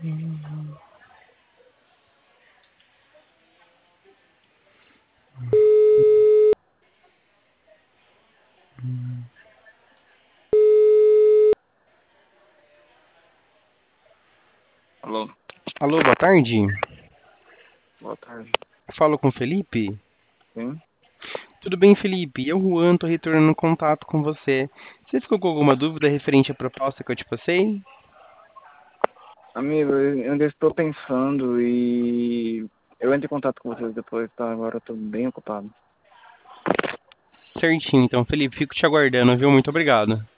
Alô, Alô, boa tarde. boa tarde. Falo com o Felipe. Sim? Tudo bem, Felipe? Eu, Juan, tô retornando contato com você. Você ficou com alguma dúvida referente à proposta que eu te passei? Amigo, eu ainda estou pensando e eu entro em contato com vocês depois, tá? Agora eu tô bem ocupado. Certinho, então, Felipe, fico te aguardando, viu? Muito obrigado.